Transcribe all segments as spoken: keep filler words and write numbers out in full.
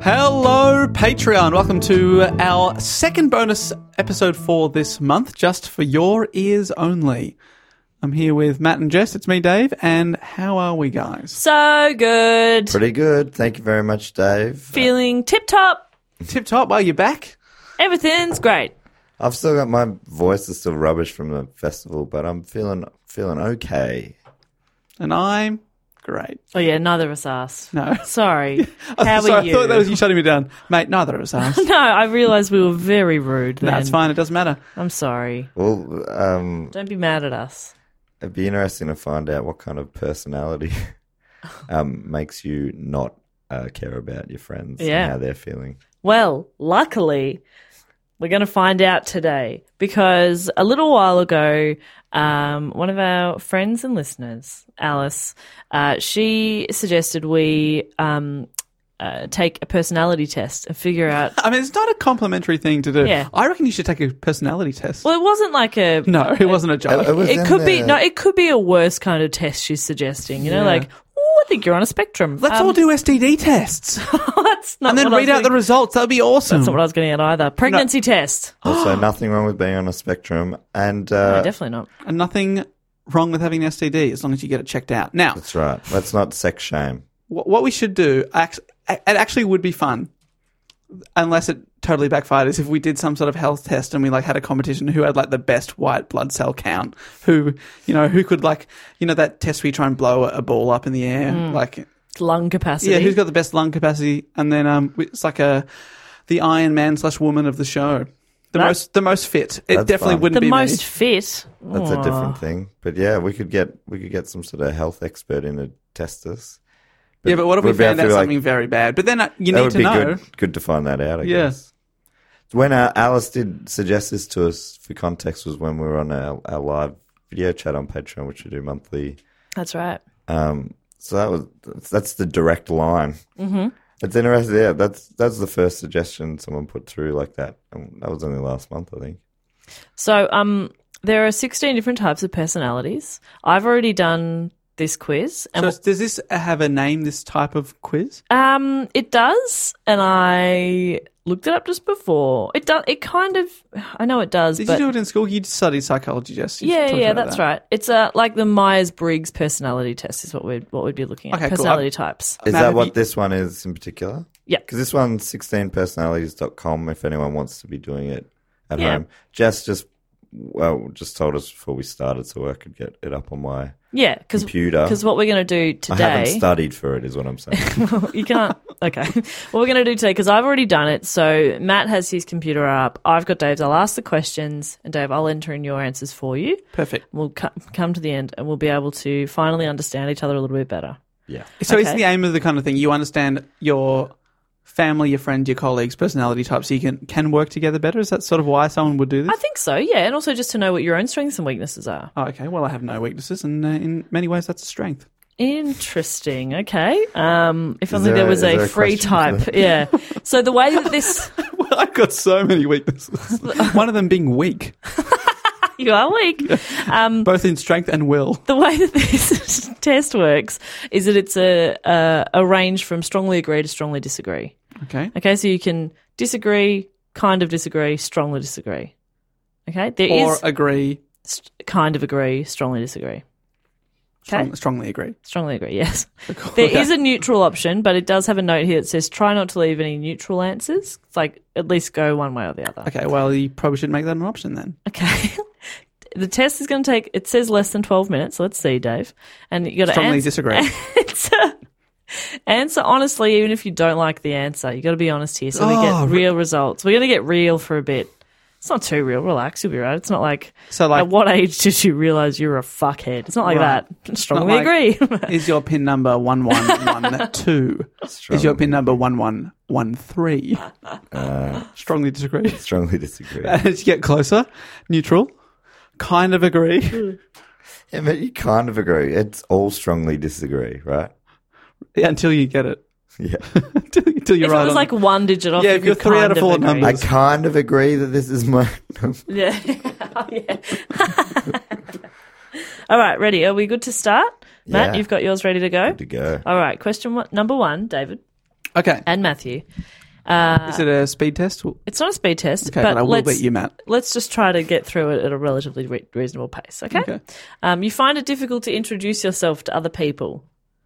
Hello, Patreon. Welcome to our second bonus episode for this month, just for your ears only. I'm here with Matt and Jess. It's me, Dave. And how are we, guys? So good. Pretty good. Thank you very much, Dave. Feeling tip-top. Tip-top. Well, you're back. Everything's great. I've still got my voice is still rubbish from the festival, but I'm feeling feeling okay. And I'm great. Oh, yeah, neither of us asked. No. Sorry. Oh, How sorry, are you? I thought that was you shutting me down. Mate, neither of us asked. No, I realised we were very rude then. No, it's fine. It doesn't matter. I'm sorry. Well, um, Don't be mad at us. it'd be interesting to find out what kind of personality um, makes you not uh, care about your friends Yeah. and how they're feeling. Well, luckily, we're going to find out today because a little while ago, um, one of our friends and listeners, Alice, uh, she suggested we um, uh, take a personality test and figure out. I mean, it's not a complimentary thing to do. Yeah. I reckon you should take a personality test. Well, it wasn't like a. no, it wasn't a joke. It was It in could be the- no. It could be a worse kind of test she's suggesting. You know, Yeah. like oh, I think you're on a spectrum. Let's Um, all do S T D tests. that's not and then what I read was out the getting- results. That would be awesome. That's not what I was getting at either. Pregnancy test. Also, nothing wrong with being on a spectrum. And No, uh, definitely not. And nothing wrong with having an S T D as long as you get it checked out. Now, that's right. Let's not sex shame. wh- what we should do, act- it actually would be fun, unless it totally backfired, is if we did some sort of health test and we like had a competition who had like the best white blood cell count, who, you know, who could like, you know, that test where you try and blow a ball up in the air, like, Lung capacity. yeah, who's got the best lung capacity, and then um, it's like a the Iron Man slash woman of the show. The That- most, the most fit. It That's definitely fun. wouldn't the be most me. fit? That's a Aw. different thing. But yeah, we could get we could get some sort of health expert in to test us. Yeah, but what if we we'd be found able out to, like- something very bad? But then uh, you that need would to be know. good. Good to find that out. I Yeah. guess. When uh, Alice did suggest this to us, for context, was when we were on our, our live video chat on Patreon, which we do monthly. That's right. Um, so that was that's the direct line. Mm-hmm. It's interesting. Yeah, that's that's the first suggestion someone put through like that. And that was only last month, I think. So, um, there are sixteen different types of personalities. I've already done this quiz, and So does this have a name, this type of quiz? um, it does. And I looked it up just before. It does. It kind of. I know it does. Did but you do it in school? You studied psychology, Jess. You yeah, talked yeah, about that's that. right. It's uh, like the Myers-Briggs personality test is what we'd what we'd be looking at. Okay, cool. Personality I'm- types. Is Matt, that have what you- this one is in particular? Yeah. Because this one's sixteen personalities dot com if anyone wants to be doing it at Yeah. home. Jess just well just told us before we started so I could get it up on my Yeah, because computer. what we're going to do I haven't today. studied for it is what I'm saying. You can't. Okay. What we're going to do today, because I've already done it. So Matt has his computer up. I've got Dave's. I'll ask the questions, and Dave, I'll enter in your answers for you. Perfect. We'll co- come to the end, and we'll be able to finally understand each other a little bit better. Yeah. So is Okay. the aim of the kind of thing you understand your family, your friend, your colleagues' personality type, so you can can work together better? Is that sort of why someone would do this? I think so, yeah. And also just to know what your own strengths and weaknesses are. Oh, okay. Well, I have no weaknesses, and uh, in many ways, that's a strength. Interesting. Okay. Um, if Is only there there a- was is a there a free question for type. that? Yeah. So the way that this. Well, I've got so many weaknesses. One of them being weak, You are weak. Um, both in strength and will. the way that this test works is that it's a, a a range from strongly agree to strongly disagree. Okay. Okay, so you can disagree, kind of disagree, strongly disagree. Okay, there is Or agree, st- kind of agree, strongly disagree. Okay, strong, strongly agree. strongly agree. Yes, there is a neutral option, but it does have a note here that says try not to leave any neutral answers. It's like at least go one way or the other. Okay, well, you probably should make that an option then. Okay. The test is going to take, it says less than twelve minutes. Let's see, Dave. And you got to Strongly answer, disagree. answer, answer honestly, even if you don't like the answer. You got to be honest here so we Oh, get real results. We're going to get real for a bit. It's not too real. Relax. You'll be right. It's not like, So, like, at what age did you realize you're a fuckhead? It's not like Right. that. Strongly Not like- agree. is your pin number one one one two? Is your pin number one one one three? Uh, Strongly disagree. strongly disagree. As you get closer, neutral, kind of agree, Yeah, but you kind of agree. It's all strongly disagree, right? yeah, until you get it. Yeah. until, until you're If right it was on like one digit off, Yeah, you if you're could three out kind of four agree. numbers. I kind of agree that this is my. Yeah. Oh, yeah. All right, ready? Are we good to start? Matt, Yeah. you've got yours ready to go? Good to go. All right, question one, number one, David. Okay. and Matthew. Uh, Is it a speed test? Okay, it's not a speed test, but, but I will let's, beat you, Matt. let's just try to get through it at a relatively re- reasonable pace, okay? Okay. Um, you find it difficult to introduce yourself to other people.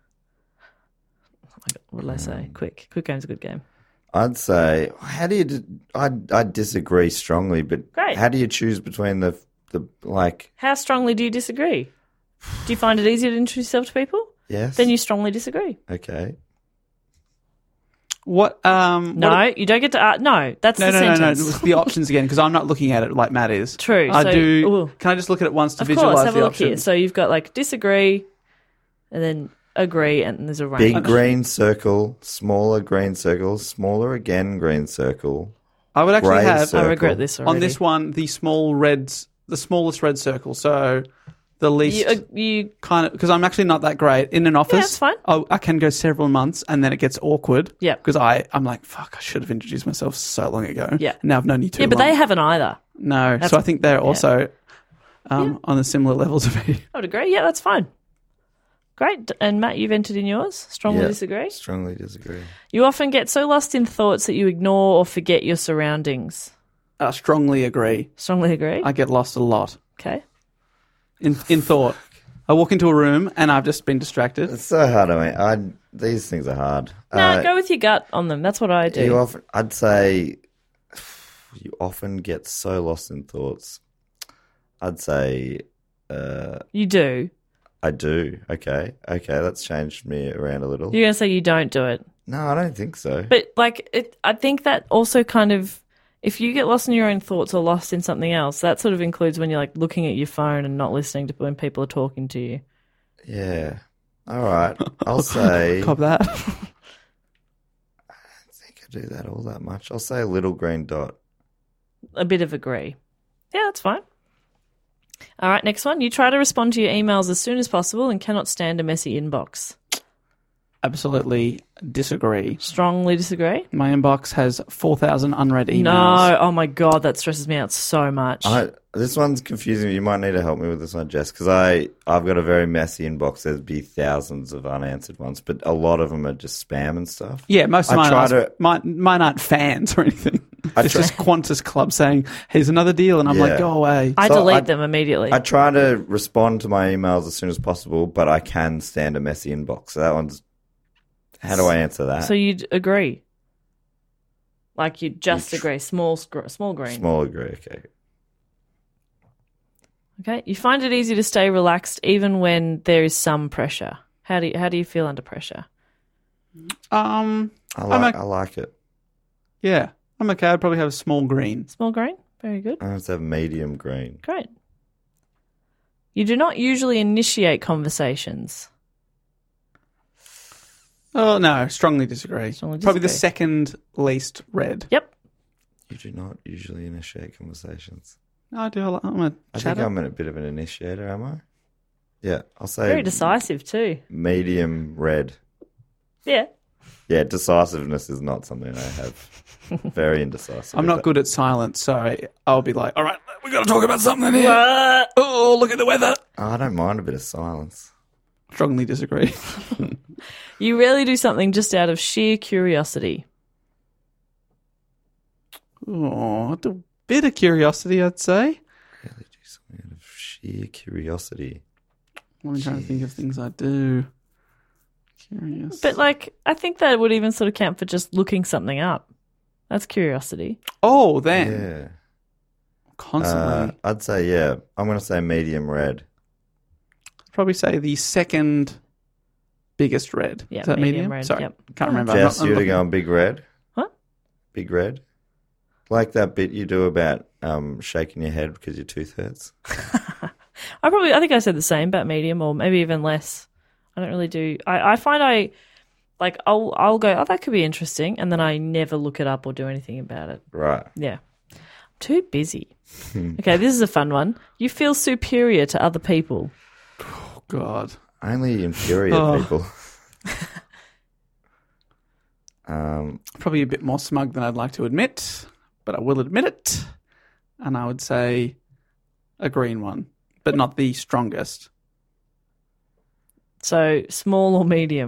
What did I say? Quick. Quick game's a good game. I'd say, how do you? d- I I disagree strongly, but Great. how do you choose between the the like? How strongly do you disagree? Do you find it easier to introduce yourself to people? Yes. Then you strongly disagree. Okay. What? Um, No, what- you don't get to. Uh, no, that's no, the no, no, no. sentence. The options again, because I'm not looking at it like Matt is. True, I so- do. ooh. Can I just look at it once to Of visualize course, have the a look here. options? So you've got like disagree, and then agree, and there's a range. Big green circle, smaller green circle, smaller again green circle. I would actually grey have circle. I regret this already. on this one the small reds, the smallest red circle. So the least You, uh, you kind of because I'm actually not that great in an office. that's fine. I, I can go several months and then it gets awkward. Yeah. because I I'm like fuck. I should have introduced myself so long ago. Yeah. Now I've known you too yeah, but long. they haven't either. no. That's- So I think they're also um, Yeah. on a similar level to me. I would agree. Yeah, that's fine. Great. And Matt, you've entered in yours. Strongly Yeah. disagree. Strongly disagree. You often get so lost in thoughts that you ignore or forget your surroundings. I strongly agree. Strongly agree. I get lost a lot Okay. in in thought. I walk into a room and I've just been distracted. It's so hard on me. I these things are hard. No, Uh, go with your gut on them. That's what I do. You often, I'd say, you often get so lost in thoughts. I'd say, uh, you do. I do. Okay, okay, that's changed me around a little. You're going to say you don't do it. No, I don't think so. But like, it, I think that also kind of, if you get lost in your own thoughts or lost in something else, that sort of includes when you're like looking at your phone and not listening to when people are talking to you. Yeah. All right. I'll say. Cop that. I don't think I do that all that much. I'll say a little green dot. A bit of agree. Yeah, that's fine. All right, next one. You try to respond to your emails as soon as possible and cannot stand a messy inbox. Absolutely disagree. Strongly disagree. My inbox has four thousand unread emails. No, oh my God, that stresses me out so much. I, this one's confusing. You might need to help me with this one, Jess, because I I've got a very messy inbox. There'd be thousands of unanswered ones, but a lot of them are just spam and stuff. Yeah, most of I mine, try aren't, to- mine, mine aren't fans or anything. I It's try- just Qantas Club saying, here's another deal. And I'm Yeah. like, go away. I So delete I- them immediately. I try to respond to my emails as soon as possible, but I can stand a messy inbox. So that one's. How do I answer that? so you'd agree? Like you just You tr- agree. Small, scr- small green. Small agree. Okay. Okay. You find it easy to stay relaxed even when there is some pressure. How do you, how do you feel under pressure? Um, I I'm like. a- I like it. yeah, I'm okay. I'd probably have a small green. Small green. Very good. I have to have medium green. Great. You do not usually initiate conversations. Oh, no, strongly disagree. Strongly Probably the disagree. second least red. Yep. You do not usually initiate conversations. No, I do. I'm a I chatter. think I'm a bit of an initiator, am I? Yeah, I'll say Very decisive too. medium red. Yeah. Yeah, decisiveness is not something I have. Very indecisive. I'm not good at silence, so I'll be like, all right, we got to talk about something here. Uh, Oh, look at the weather. Oh, I don't mind a bit of silence. Strongly disagree. you rarely do something just out of sheer curiosity. Oh, a bit of curiosity, I'd say. Really do something out of sheer curiosity. I'm trying to think of things I do. Curious. But like, I think that would even sort of count for just looking something up. That's curiosity. oh, then Yeah. constantly. Uh, I'd say, yeah. I'm going to say medium red. Probably say the second biggest red. Yeah, Is that medium medium? red, Sorry, yep. can't remember. I'm Jess, not- I'm you'd have looking- gone big red. What? Big red. Like that bit you do about um, shaking your head because your tooth hurts. I probably, I think I said the same about medium, or maybe even less. I don't really do. I, I find I like I'll I'll go, oh, that could be interesting, and then I never look it up or do anything about it. Right. Yeah, too busy. Okay, this is a fun one. You feel superior to other people. Oh, God. Only inferior Oh. people. um, Probably a bit more smug than I'd like to admit, but I will admit it. And I would say a green one, but not the strongest. So small or medium.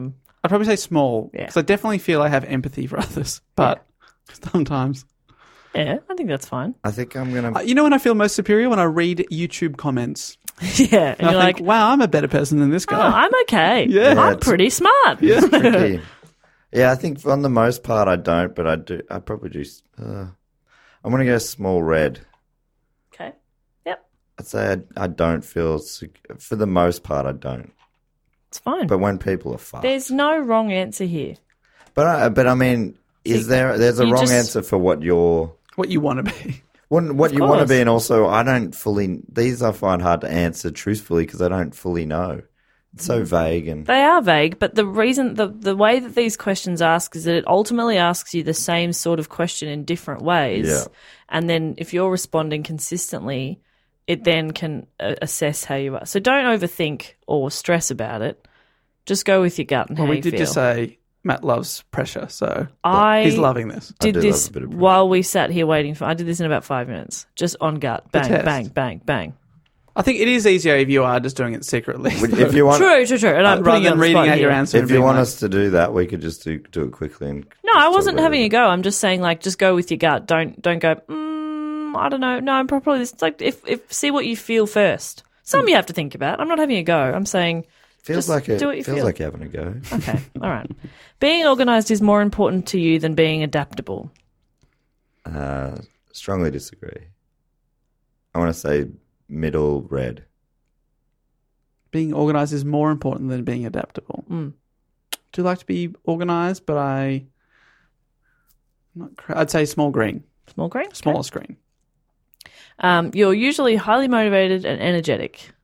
I'd probably say small Yeah. because I definitely feel I have empathy for others, but sometimes. Yeah, I think that's fine. I think I'm gonna. Uh, you know when I feel most superior? When I read YouTube comments. Yeah, and And I you're think, like, wow, I'm a better person than this oh, guy. I'm okay. Yeah. I'm it's- pretty smart. It's tricky. Yeah, I think on the most part I don't, but I do. I probably do. Uh, I'm gonna go small red. Okay. Yep. I'd say I, I don't feel sec- for the most part I don't. It's fine. But when people are fucked, There's no wrong answer here. but I, but I mean, is See, there? There's a you wrong just- answer for what you're. What you want to be. What, what Of you want to course. be, and also I don't fully. These I find hard to answer truthfully because I don't fully know. It's so vague and They are vague, but the reason, the, the way that these questions ask is that it ultimately asks you the same sort of question in different ways. Yeah. And then if you're responding consistently, it then can uh, assess how you are. So don't overthink or stress about it. Just go with your gut and Well, how we you did feel. just say Matt loves pressure, so I he's loving this. I did do love this a bit of pressure. while we sat here waiting for. I did this in about five minutes, just on gut, bang, test. bang, bang, bang. I think it is easier if you are just doing it secretly. if you want, True, true, true. And I'm rather putting you than on the reading spot out your here. answer. and if you being want like, us to do that, we could just do do it quickly and. No, I just wasn't talk having about a it. go. I'm just saying, like, just go with your gut. Don't don't go. Mm, I don't know. No, I'm probably it's like if if see what you feel first. Some you have to think about. I'm not having a go. I'm saying Feels just like it. do what you Feels feel. like you're having a go. Okay, all right. Being organised is more important to you than being adaptable. Uh, strongly disagree. I want to say middle red. being organised is more important than being adaptable. Mm. Do like to be organised, but I, not, cra- I'd say small green, Small green. Okay. smaller screen. Um, you're usually highly motivated and energetic.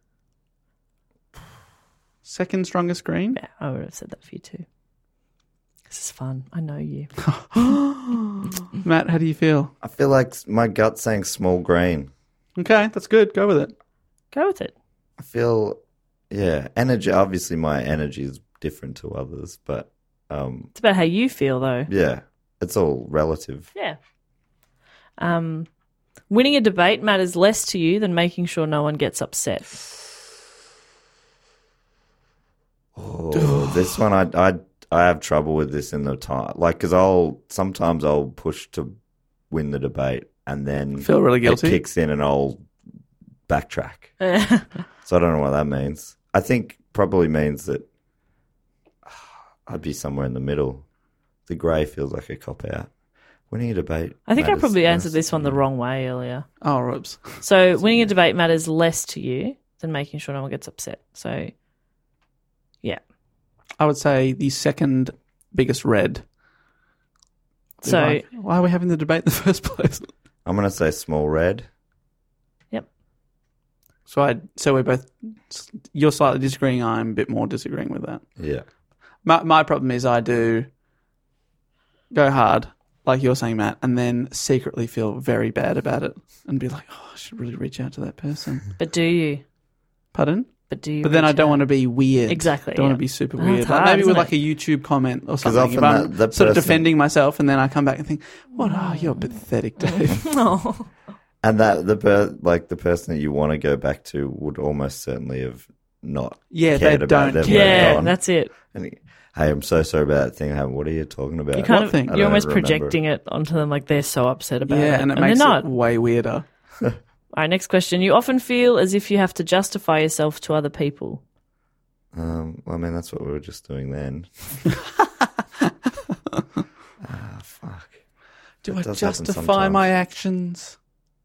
Second strongest green. Yeah, I would have said that for you too. This is fun. I know you. Matt, how do you feel? I feel like my gut's saying small green. Okay, that's good. Go with it. Go with it. I feel, yeah, energy. Obviously, my energy is different to others, but um, It's about how you feel, though. yeah, it's all relative. Yeah. Um, winning a debate matters less to you than making sure no one gets upset. Oh, this one, I, I, I have trouble with this in the time, like because I'll sometimes I'll push to win the debate, and then Feel really guilty? It kicks in, and I'll backtrack. So I don't know what that means. I think probably means that I'd be somewhere in the middle. The grey feels like a cop out. Winning a debate. I think I matters probably less answered this to one the me. wrong way earlier. Oh, rubs. So winning a debate matters less to you than making sure no one gets upset. So, yeah. I would say the second biggest red. So- Like, why are we having the debate in the first place? I'm going to say small red. Yep. So I, so we're both. You're slightly disagreeing. I'm a bit more disagreeing with that. Yeah. My my problem is I do go hard, like you're saying, Matt, and then secretly feel very bad about it and be like, oh, I should really reach out to that person. But do you? Pardon? But do you? But then I reach don't out? want to be weird. Exactly, Don't want yeah. to be super Oh, weird. it's Like hard, maybe with isn't like a YouTube comment or something. often If I'm that- that sort of person- defending myself and then I come back and think, what? Oh, you're pathetic, Dave. Oh. And that the per, like the person that you want to go back to would almost certainly have not. Yeah, cared they about don't them care. later Yeah, on. that's it. And he, hey, I'm so sorry about that thing. Hey, what are you talking about? You kind What of, thing? I you're don't almost remember. projecting it onto them like they're so upset about it. Yeah, and it and makes they're it not. way weirder. All right, next question. You often feel as if you have to justify yourself to other people. Um, well, I mean, that's what we were just doing then. Ah, fuck. Do It I does happen justify sometimes. my actions?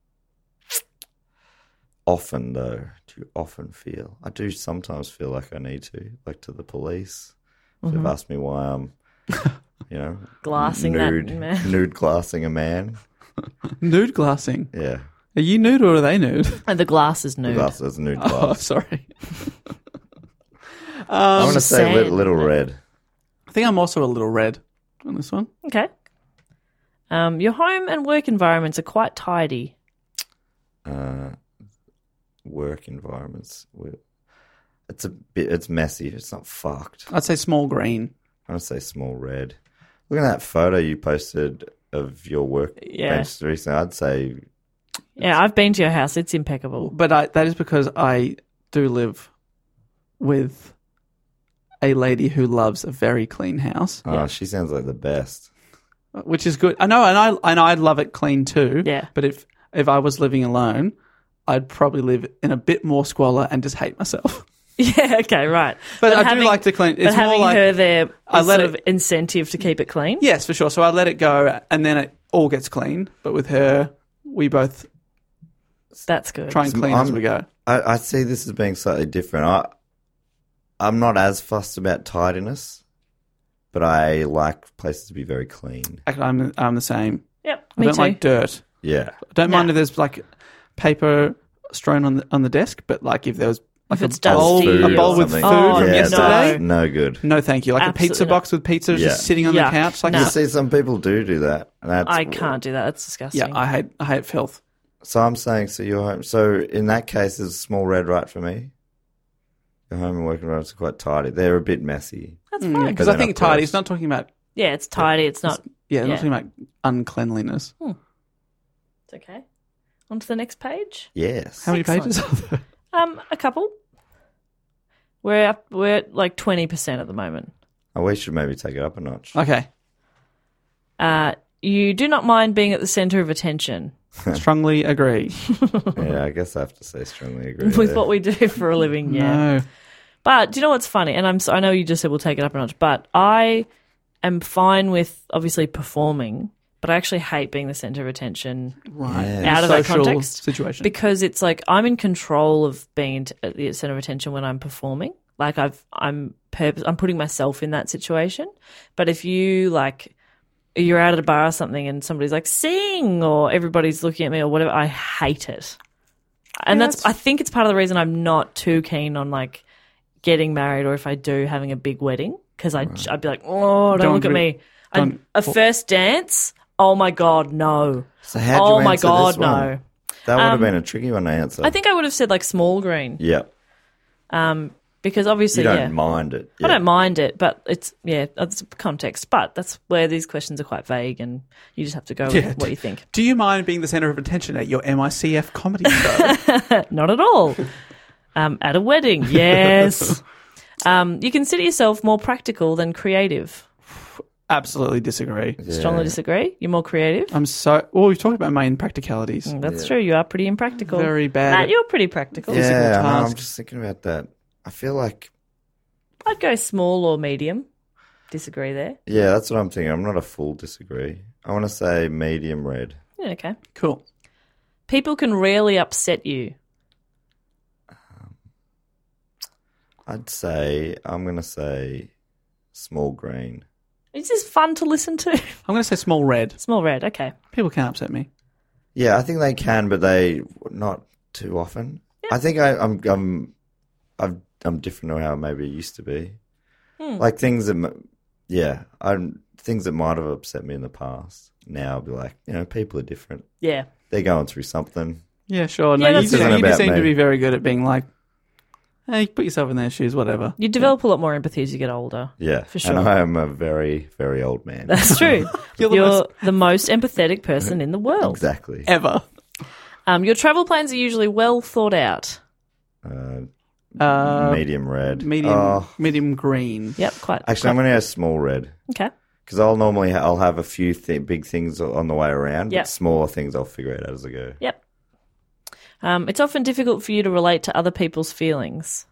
Often, though, do you often feel? I do sometimes feel like I need to, like to the police. If Mm-hmm. they've asked me why I'm, you know, Glassing that nude, man. nude glassing a man. Nude glassing. Yeah, Are you nude or are they nude? And the glass is nude. glass as nude Oh, glass. sorry. I um, want to just say li- saying. little red. I think I'm also a little red on this one. Okay. Um, your home and work environments are quite tidy. Uh, work environments. we- It's a bit. It's messy. It's not fucked. I'd say small green. I want to say small red. Look at that photo you posted of your work Yeah. bench recently. I'd say Yeah, I've been to your house. It's impeccable. But I, that is because I do live with a lady who loves a very clean house, Oh, she sounds like the best. which is good. I know, and I and I love it clean too. Yeah. But if if I was living alone, I'd probably live in a bit more squalor and just hate myself. Yeah, okay, right. But, I having- do like to clean. But It's more having like her there I is let sort it- of incentive to keep it clean. yes, for sure. So I let it go, and then it all gets clean. But with her, we both That's good. try and clean as I'm- we go. I, I see this as being slightly different. I, I'm not as fussed about tidiness, but I like places to be very clean. Actually, I'm I'm the same. Yep, I me don't too. like dirt. Yeah. I don't No. mind if there's like paper strewn on the on the desk, but like if there was like it's a bowl, dusty a or bowl with food something. Oh, from yeah, yesterday. that's no good. No, thank you. Like a pizza Absolutely box with pizza Yeah. just sitting on Yuck. the couch. Like No. You see, some people do do that. And that's, I can't do that. That's disgusting. yeah, I hate I hate filth. So I'm saying, so you're home. So in that case, is a small red right for me? Your home and working environments are quite tidy. They're a bit messy. That's Because fine. But I they're think not tidy. gross. It's not talking about Yeah, it's tidy. It's not. yeah, Yeah. not talking about uncleanliness. It's okay. On to the next page. Yes. How many Excellent. pages are there? Um, a couple. We're up. We're at like twenty percent at the moment. Oh, we should maybe take it up a notch. Okay, Uh, you do not mind being at the centre of attention strongly agree. Yeah, I guess I have to say strongly agree. with there. what we do for a living. Yeah. No, But do you know what's funny? And I'm so- I know you just said we'll take it up a notch, but I am fine with obviously performing, but I actually hate being the centre of attention right. Yeah. In a out of that social context situation. because it's like I'm in control of being t- at the centre of attention when I'm performing. Like I've I'm purpose I'm putting myself in that situation. But if you like you're out at a bar or something and somebody's like sing or everybody's looking at me or whatever, I hate it. And Yeah, that's, that's- I think it's part of the reason I'm not too keen on like getting married or if I do having a big wedding because I'd, I'd be like, oh, don't, Don't look at agree. me. And Don't- a first dance, oh my God, no. So how'd you Oh my answer God, this one? no. That would have Um, been a tricky one to answer. I think I would have said like small green Yeah. um, because obviously, You don't yeah. mind it. I Yeah. don't mind it, but it's, yeah, that's context. But that's where these questions are quite vague and you just have to go Yeah. with what you think. Do you mind being the centre of attention at your M I C F comedy show? Not at all. Um, at a wedding, yes. um, you consider yourself more practical than creative. Absolutely disagree. Yeah. Strongly disagree. You're more creative. I'm so. Well, we've talked about my impracticalities. Mm, That's Yeah. true. You are pretty impractical. Very bad. Matt, at- you're pretty practical. physical Yeah, I know, I'm tasks. just thinking about that. I feel like, I'd go small or medium. Disagree there. yeah, that's what I'm thinking. I'm not a full disagree. I want to say medium red. Yeah, okay. Cool. People can rarely upset you. I'd say, I'm going to say small green. It's just fun to listen to. I'm going to say small red. Small red, okay. People can't upset me. Yeah, I think they can, but they not too often. I think I, I'm I'm I've, I'm different to how maybe it used to be. Hmm. Like things that, m- yeah, I'm things that might have upset me in the past. Now I'll be like, you know, people are different. Yeah. They're going through something. Yeah, sure. Yeah, No, you, that's do, fair. you do About seem to me. be very good at being like, hey, put yourself in their shoes, whatever. You develop a lot more empathy as you get older. Yeah, For sure. And I am a very very old man. That's true. You're You're, the the, most- most... empathetic person in the world. Exactly. Ever. Um, your travel plans are usually well thought out. Uh, Uh, medium red. medium, Oh, medium green. Yep, quite. actually, I'm going to go small red. Okay. Because I'll normally ha- I'll have a few th- big things on the way around, Yep. but smaller things I'll figure out as I go. Yep. Um, it's often difficult for you to relate to other people's feelings.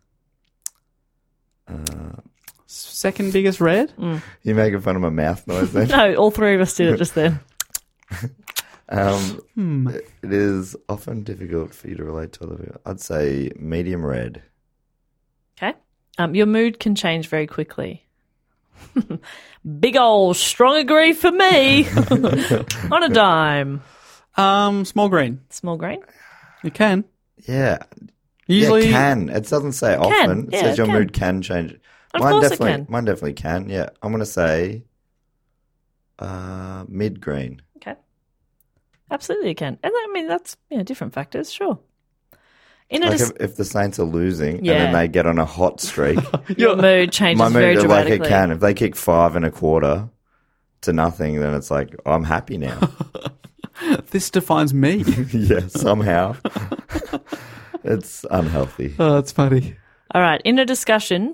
Second biggest red. You making fun of my mouth noise then? No, all three of us did it just then. um, Hmm. It is often difficult for you to relate to other people. I'd say medium red. Okay. Um, your mood can change very quickly. Big ol' strong agree for me. On a dime. Um, small green. Small green. You can. Yeah. Usually, yeah, can. It doesn't say often. It Yeah, says your can. mood can change. Of mine course it definitely, can. Mine definitely can. Yeah. I'm going to say uh, mid green. Okay. Absolutely you can. And I mean, that's, you know, different factors, sure. In a Like dis- if, if the Saints are losing and Yeah. then they get on a hot streak, your mood changes my very mood like dramatically. it can. If they kick five and a quarter to nothing, then it's like I'm happy now. this defines me. Yeah, somehow. It's unhealthy. Oh, that's funny. All right. In a discussion,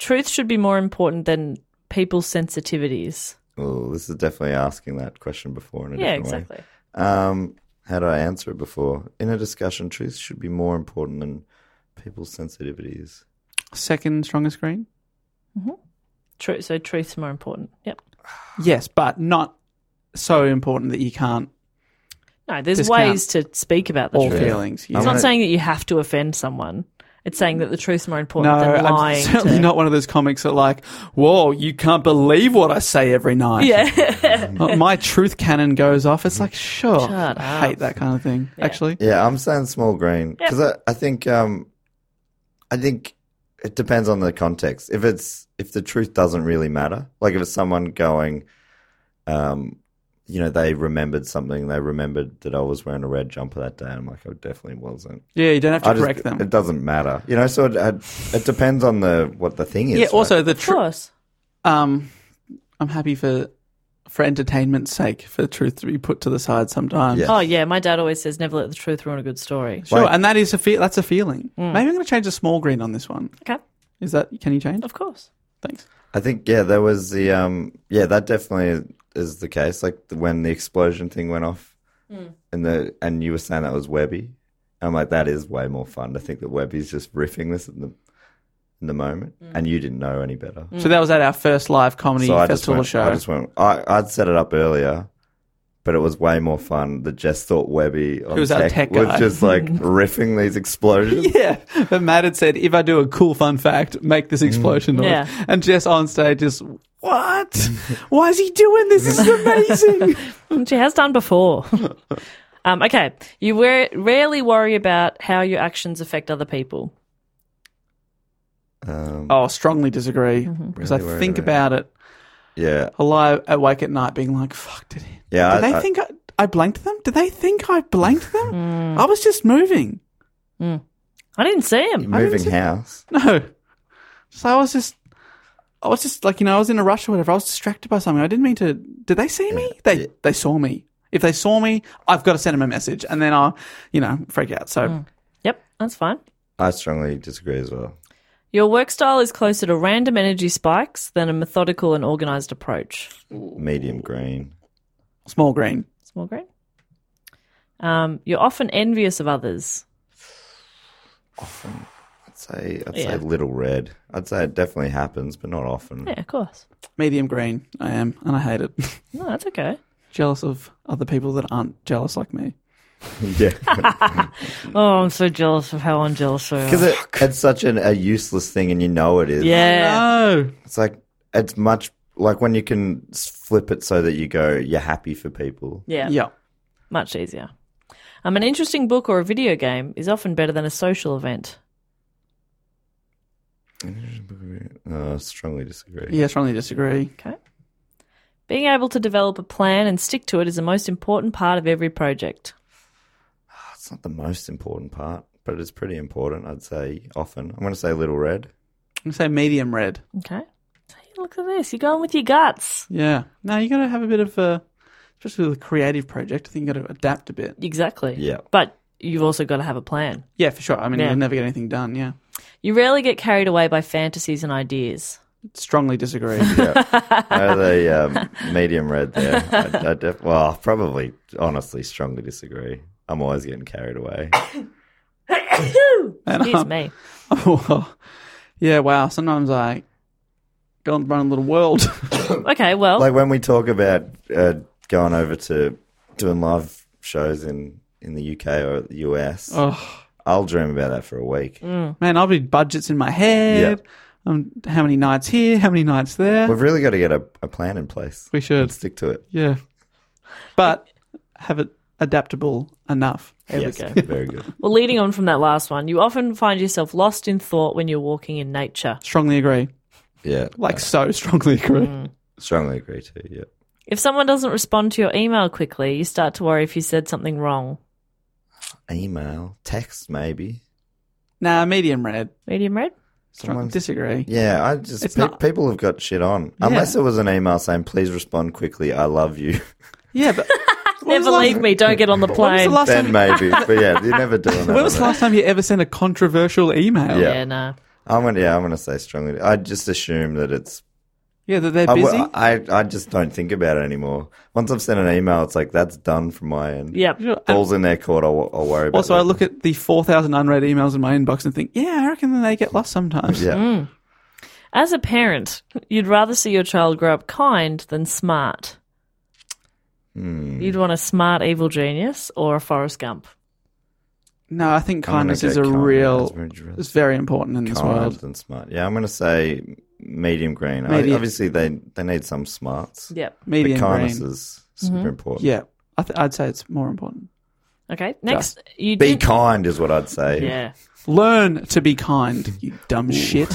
truth should be more important than people's sensitivities. Oh, this is definitely asking that question before in a Yeah, different exactly. way. Um, how did I answer it before? In a discussion, truth should be more important than people's sensitivities. Second strongest green? True. So truth's more important. Yep. Yes, but not so important that you can't No, there's Discount ways to speak about the all truth. feelings. It's I'm not gonna- saying that you have to offend someone. It's saying that the truth's more important No, than I'm lying. certainly to... not one of those comics that like, whoa, you can't believe what I say every night. Yeah. Uh, My truth cannon goes off. It's like, sure. Shut I up. hate that kind of thing, actually. Yeah, I'm saying small green because I, I think um, I think it depends on the context. If it's if the truth doesn't really matter, like if it's someone going, um, you know, they remembered something. They remembered that I was wearing a red jumper that day. And I'm like, I definitely wasn't. Yeah, you don't have to I just- correct them. It doesn't matter, you know. So it, it, it depends on the what the thing is. Yeah, right? also the Of truth. course. Um, I'm happy for for entertainment's sake for the truth to be put to the side sometimes. Yeah. Oh, yeah. My dad always says, never let the truth ruin a good story. Sure, Like- and that is a fe- that's a feeling. Mm. Maybe I'm going to change the small green on this one. Okay. Is that can you change? Of course. Thanks. I think yeah, there was the um, yeah, that definitely is the case. Like when the explosion thing went off, and the and you were saying that was Webby. I'm like, that is way more fun to think that Webby's just riffing this in the in the moment, and you didn't know any better. So that was at our first live comedy So I just festival went, show. I just went. I, I'd set it up earlier, but it was way more fun that Jess thought Webby on Who was our tech guy. was just like riffing these explosions. Yeah, but Matt had said, if I do a cool fun fact, make this explosion noise. Yeah. And Jess on stage just, what? Why is he doing this? This is amazing. Which he has done before. um, okay. You wear, rarely worry about how your actions affect other people. Um, Oh, strongly disagree. Because Really I worried think about about it. yeah, I lie awake at night being like, fuck, did, he, yeah. did I, they I, think I, I blanked them? Did they think I blanked them? I was just moving. I didn't see him. moving see- house. No. So I was just, I was just like, you know, I was in a rush or whatever. I was distracted by something. I didn't mean to. Did they see me? They Yeah. they saw me. If they saw me, I've got to send them a message, and then I'll, you know, freak out. So Yep, that's fine. I strongly disagree as well. Your work style is closer to random energy spikes than a methodical and organised approach. Medium green. small green. Small green. Um, you're often envious of others. Often, I'd say I'd Yeah. say little red. I'd say it definitely happens, but not often. Yeah, of course. Medium green. I am, and I hate it. No, that's okay. Jealous of other people that aren't jealous like me. Yeah, Oh, I'm so jealous of how unjealous I am. because it, it's such an, a useless thing, and you know it is. Yeah. No. it's like it's much like when you can s- flip it so that you go, you're happy for people. Yeah. Yeah. Much easier. Um, an interesting book or a video game is often better than a social event. Uh, strongly disagree. Yeah, strongly disagree. Okay. Being able to develop a plan and stick to it is the most important part of every project. It's not the most important part, but it's pretty important. I'd say often. I'm going to say little red. I'm gonna say medium red. Okay. Hey, look at this. You're going with your guts. Yeah. No, you got to have a bit of a, especially with a creative project. I think you got to adapt a bit. Exactly. Yeah. But you've also got to have a plan. Yeah, for sure. I mean, Yeah. you'll never get anything done. Yeah. You rarely get carried away by fantasies and ideas. Strongly disagree. Yeah. No, the um, medium red there. I, I def- well, probably, honestly, strongly disagree. I'm always getting carried away. Excuse me. Oh, yeah, wow. Sometimes I go and run a little world. Okay, well, Like when we talk about uh, going over to doing live shows in, in the U K or the U S, Oh, I'll dream about that for a week. Mm. man, I'll be budgets in my head. Um, how many nights here? How many nights there? We've really got to get a, a plan in place. We should. And stick to it. Yeah. But have it adaptable enough. there yes, we go. very good. Well, leading on from that last one, you often find yourself lost in thought when you're walking in nature. Strongly agree. Yeah, Like, so strongly agree. Mm. strongly agree too. Yeah, If someone doesn't respond to your email quickly, you start to worry if you said something wrong. email, text, maybe. Nah, medium red. Medium red? Strong, Someone's- disagree. Yeah, I just It's pe- not- people have got shit on. Unless it was an email saying, "Please respond quickly. I love you." Yeah, but when was Never the leave last- me. Don't get on the When was plane. the last Then time? maybe, but yeah, you're never doing that. When was on the last time you ever sent a controversial email? Yeah. Yeah, no. I'm gonna, yeah, I'm gonna say strongly. I just assume that it's. Yeah, that they're I, busy. w- I, I just don't think about it anymore. Once I've sent an email, it's like that's done from my end. Yep. Sure. And Balls in their court. I'll, I'll worry about. also, I that. look at the four thousand unread emails in my inbox and think, yeah, I reckon they get lost sometimes. Yeah. As a parent, you'd rather see your child grow up kind than smart. Hmm. You'd want a smart evil genius or a Forrest Gump. No, I think I'm gonna kindness is go a kind. real. That's very true. It's very important in this Kind world. and smart. Yeah, I'm gonna say medium green. I, Medium. obviously, they they need some smarts. Yep. Medium but kindness green. is super important. Yeah, I th- I'd say it's more important. Okay. Next, you Be did. kind is what I'd say. Yeah. Learn to be kind, you dumb shit.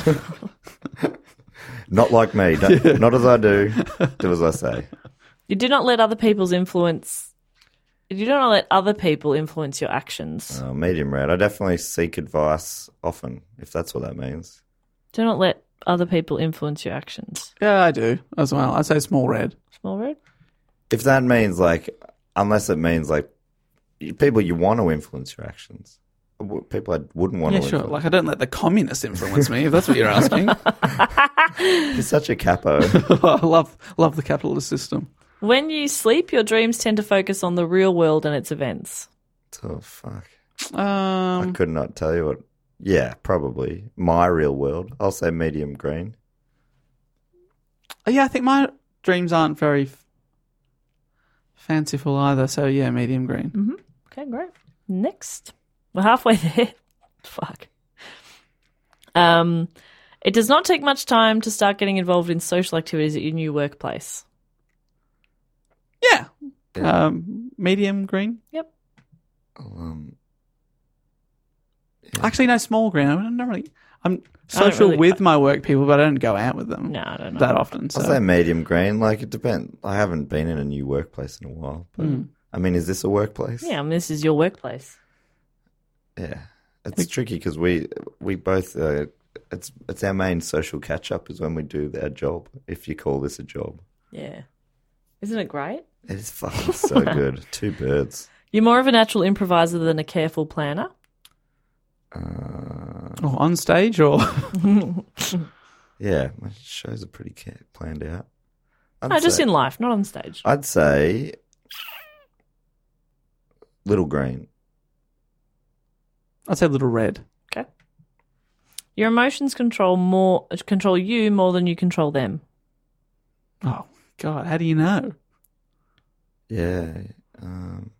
Not like me. Don't, Not as I do. Do as I say. You do not let other people's influence. You do not let other people influence your actions. Uh, medium red. I definitely seek advice often, if that's what that means. Do not let other people influence your actions. Yeah, I do as well. I'd say small red. Small red. If that means like, unless it means like people you want to influence your actions, W- people I wouldn't want Yeah, to sure. influence. Like, I don't let the communists influence me, if that's what you're asking. You're such a capo. I love love the capitalist system. When you sleep, your dreams tend to focus on the real world and its events. Oh fuck! I Um, could not tell you what. Yeah, probably my real world. I'll say medium green. yeah, I think my dreams aren't very f- fanciful either. So yeah, medium green. Okay, great. Next. We're halfway there. Fuck. Um, it does not take much time to start getting involved in social activities at your new workplace. Yeah. Yeah. Um, medium green. Yep. Um, Actually, no, small green. I'm not really. I'm I don't social really- with my work people, but I don't go out with them No, I don't know. that often. So I'll say medium green. Like it depends. I haven't been in a new workplace in a while. But Hmm. I mean, is this a workplace? Yeah, I mean, this is your workplace. Yeah, it's tricky because we we both uh, it's it's our main social catch up is when we do our job. If you call this a job, Yeah. Isn't it great? it's fucking so good. Two birds. You're more of a natural improviser than a careful planner. Uh, or on stage or yeah, my shows are pretty ca- planned out. I'd No, just say- in life, not on stage. I'd say little green. I'd say little red. Okay. Your emotions control more control you more than you control them. Oh God, how do you know? Yeah, um,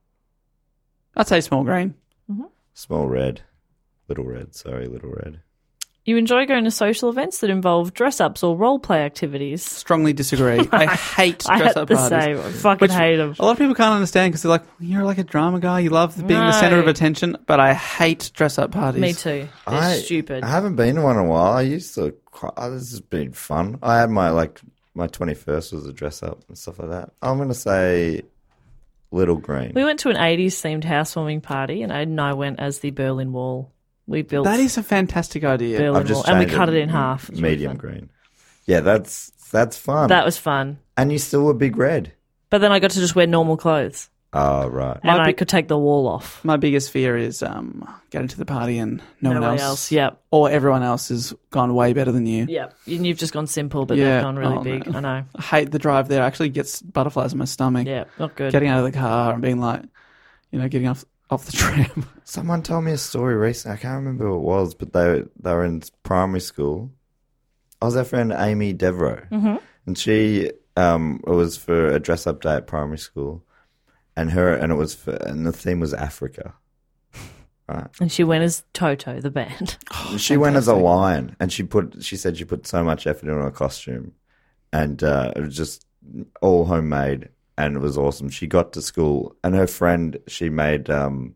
I'd say small green. small red, little red. Sorry, little red. You enjoy going to social events that involve dress-ups or role-play activities. Strongly disagree. I hate I dress had up the parties. same. I fucking Which hate them. A lot of people can't understand because they're like, you're like a drama guy. You love being the center of No. attention, but I hate dress up parties. Me too. They're I, stupid. I haven't been to one in a while. I used to. Quite, oh, this has been fun. I had my like my twenty-first was a dress up and stuff like that. I'm gonna say little green. We went to an eighties themed housewarming party, and Ed and I went as the Berlin Wall. We built That is a fantastic idea. Berlin I've just Wall, and we changed cut it in half. It was really Medium fun. green. Yeah, that's that's fun. That was fun. and you still were big red. But then I got to just wear normal clothes, Oh right. and Might I be- could take the wall off. My biggest fear is um, getting to the party and no one Nobody else, else. Yep. or everyone else has gone way better than you. Yep. And you've just gone simple, but Yeah. they've gone really Oh, big. no. I know. I hate the drive there. It actually gets butterflies in my stomach. Yeah, not good. Getting out of the car and being like, you know, getting off off the tram. Someone told me a story recently. I can't remember who it was, but they they were in primary school. I was our friend Amy Devereaux, Mm-hmm. and she um it was for a dress up day at primary school, and her and it was for, and the theme was Africa. Right. And she went as Toto, the band. She went as a lion, and she put. She said she put so much effort into her costume, and uh, it was just all homemade, and it was awesome. She got to school, and her friend she made um,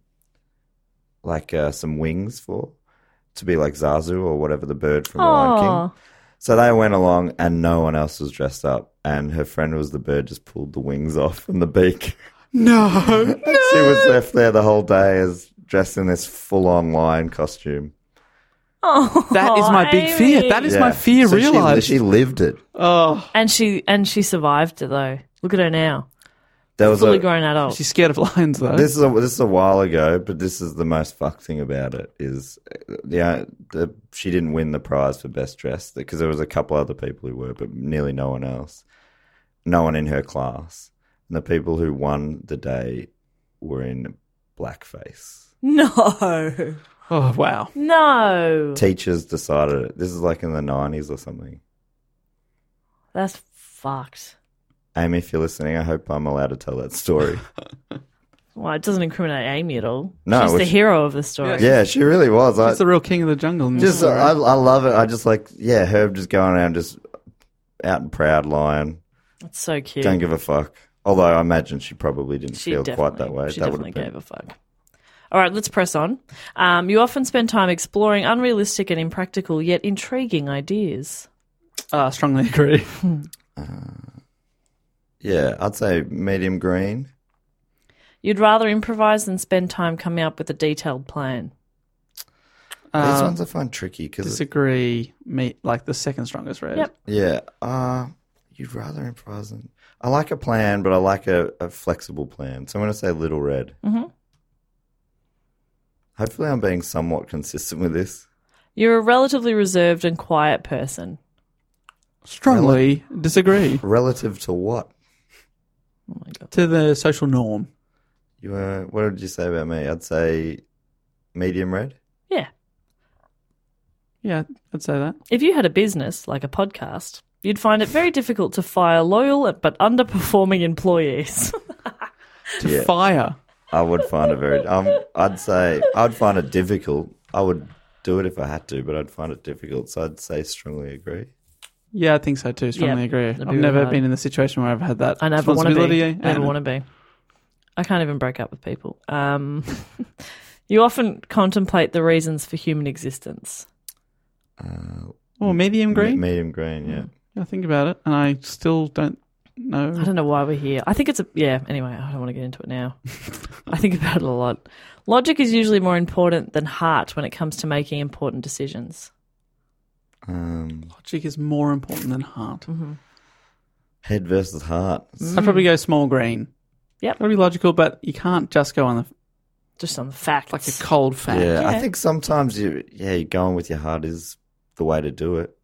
like uh, some wings for to be like Zazu or whatever the bird from the Lion King. Oh, So they went along, and no one else was dressed up, and her friend was the bird, just pulled the wings off and the beak. No. She was left there the whole day as dressed in this full-on lion costume. oh, That is my big fear. Amy. That is my fear So she- realized. She lived it. Oh, And she and she survived it though. Look at her now. There was fully a, grown adult. She's scared of lions, though. This is a, this is a while ago, but this is the most fucked thing about it is the, the she didn't win the prize for best dressed because there was a couple other people who were, but nearly no one else, no one in her class. And the people who won the day were in blackface. No. Oh, wow. No. Teachers decided it. This is like in the nineties or something. That's fucked. Amy, if you're listening, I hope I'm allowed to tell that story. Well, it doesn't incriminate Amy at all. No, She's the which- hero of the story. Yeah, she really was. I, She's the real king of the jungle. in this Just, story. I, I love it. I just like, yeah, Herb just going around just out and proud lion. It's so cute. Don't give a fuck. Although I imagine she probably didn't She feel definitely, quite that way. She that definitely would have gave been. a fuck. All right, let's press on. Um, you often spend time exploring unrealistic and impractical yet intriguing ideas. Uh, strongly agree. Yeah, I'd say medium green. You'd rather improvise than spend time coming up with a detailed plan. These Uh, ones I find tricky because, disagree. Me, like the second strongest red. Yep. yeah, uh, you'd rather improvise than. I like a plan, but I like a, a flexible plan. So I'm going to say little red. Mm-hmm. Hopefully, I'm being somewhat consistent with this. You're a relatively reserved and quiet person. Strongly disagree Relative to what? Oh my God. to the social norm. You were, what did you say about me? I'd say medium red. Yeah. Yeah, I'd say that. If you had a business, like a podcast, you'd find it very difficult to fire loyal but underperforming employees. To Yeah. fire. I would find it very. Um, I'd say I'd find it difficult. I would do it if I had to, but I'd find it difficult. So I'd say strongly agree. Yeah, I think so too. Strongly Yeah, agree. that'd I've be really never hard. been in the situation where I've had that I never want to responsibility. be. Never and- want to be. I can't even break up with people. Um, you often contemplate the reasons for human existence. Uh, Oh, medium me- green. medium green. Yeah. I think about it, and I still don't know. I don't know why we're here. I think it's a yeah. Anyway, I don't want to get into it now. I think about it a lot. Logic is usually more important than heart when it comes to making important decisions. Um, Logic is more important than heart. head versus heart. I'd probably go small green. Yep. Gotta be logical, but you can't just go on the Just on the facts. like a cold fact. Yeah, I Yeah. think sometimes you, yeah, you going with your heart is the way to do it.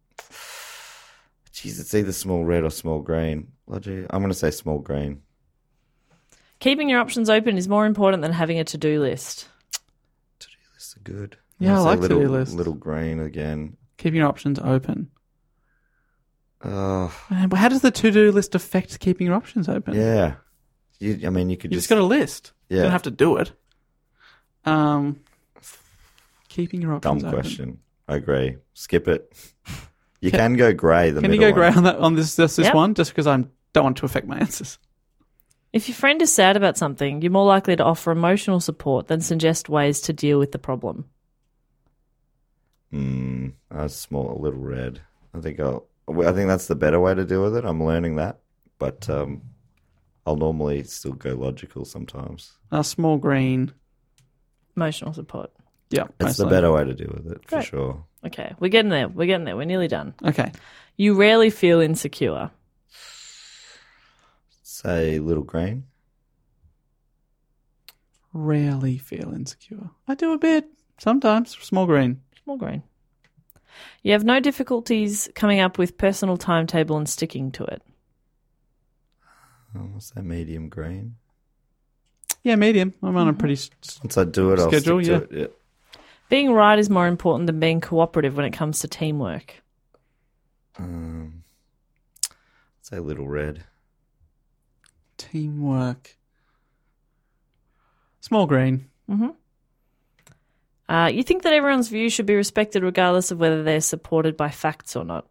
Jeez, it's either small red or small green. Logic. I'm going to say small green. Keeping your options open is more important than having a to-do list. To-do lists are good. Yeah, I'm I gonna like say little, to-do lists. Little green again. Keeping your options open. Oh, Man, but how does the to-do list affect keeping your options open? yeah. You, I mean, you could You just, just got a list. You yeah. don't have to do it. Um, keeping your Dumb options open. question. I agree. Skip it. You can go grey. The Can you middle go grey one. on that on this this, this Yep. one? Just because I don't want to affect my answers. If your friend is sad about something, you're more likely to offer emotional support than suggest ways to deal with the problem. Mm, a small, a little red. I think I'll. I think that's the better way to deal with it. I'm learning that, but um, I'll normally still go logical sometimes. A small green. Emotional support. Yeah, It's the mostly. better way to deal with it for Great. sure. Okay, we're getting there. We're getting there. We're nearly done. Okay. You rarely feel insecure. Say little green. Rarely feel insecure. I do a bit sometimes. Small green. Small green. You have no difficulties coming up with personal timetable and sticking to it. I'll say medium green. Yeah, medium. I'm on a pretty. s- Once I do it, I'll Schedule, stick to it. Being right is more important than being cooperative when it comes to teamwork. Yeah. Um, say little red. Teamwork. Small green. hmm Uh, you think that everyone's views should be respected regardless of whether they're supported by facts or not.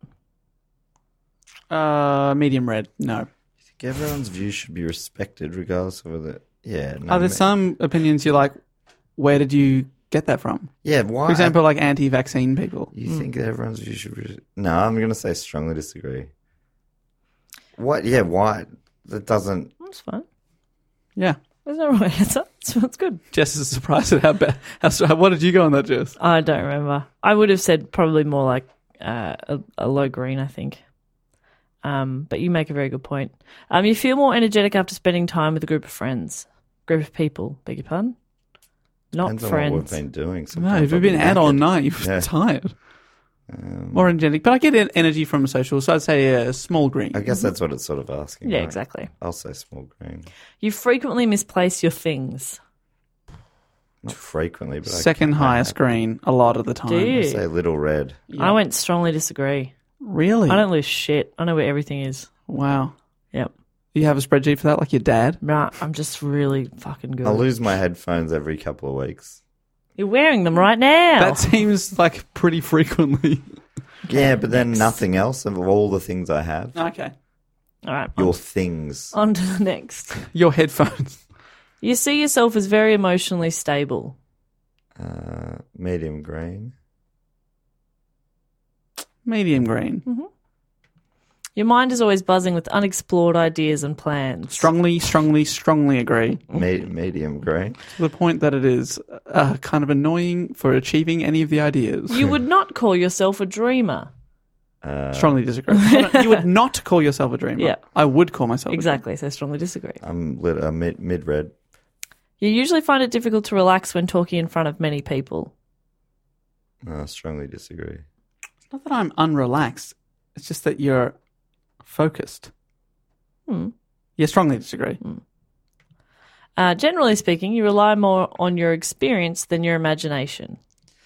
Uh, medium red. No. I think everyone's view should be respected, regardless of whether. Yeah. No, Are there me- some opinions you're like, where did you get that from? Yeah. Why? For example, like anti-vaccine people. You think that everyone's view should be? No, I'm going to say strongly disagree. What? Yeah. Why? That doesn't. That's fine. Yeah. There's no right answer. That's good. Jess is surprised at how bad. How, str- what did you go on that, Jess? I don't remember. I would have said probably more like uh, a, a low green, I think. Um, but you make a very good point. Um, you feel more energetic after spending time with a group of friends, group of people. Beg your pardon? Not Depends on friends. what we've been doing. No, Sometimes if you've I'll been be out all knackered. night, you're Yeah. tired. Um, More energetic. But I get en- energy from social, so I'd say a small green. I guess that's what it's sort of asking. Yeah, right? exactly. I'll say small green. You frequently misplace your things. Not frequently, but Second I, highest green a lot of the time. Do you? I say little red. I went strongly disagree. Really? I don't lose shit. I know where everything is. Wow. Yep. You have a spreadsheet for that, like your dad? Nah, I'm just really fucking good. I lose my headphones every couple of weeks. You're wearing them right now. That seems like pretty frequently. Yeah, but then nothing else of all the things I have. Okay. All right. Your On, things. on to the next. Your headphones. You see yourself as very emotionally stable. Uh, medium green. Medium green. Your mind is always buzzing with unexplored ideas and plans. Strongly, strongly, strongly agree. Me- medium green. To the point that it is uh, kind of annoying for achieving any of the ideas. You would not call yourself a dreamer. Uh, Strongly disagree. You would not call yourself a dreamer. Yeah. I would call myself a Exactly, so strongly disagree. I'm lit- uh, mid mid red. You usually find it difficult to relax when talking in front of many people. Uh, strongly disagree. dreamer. It's not that I'm unrelaxed. It's just that you're focused. Hmm. Yeah, strongly disagree. Uh, generally speaking, you rely more on your experience than your imagination.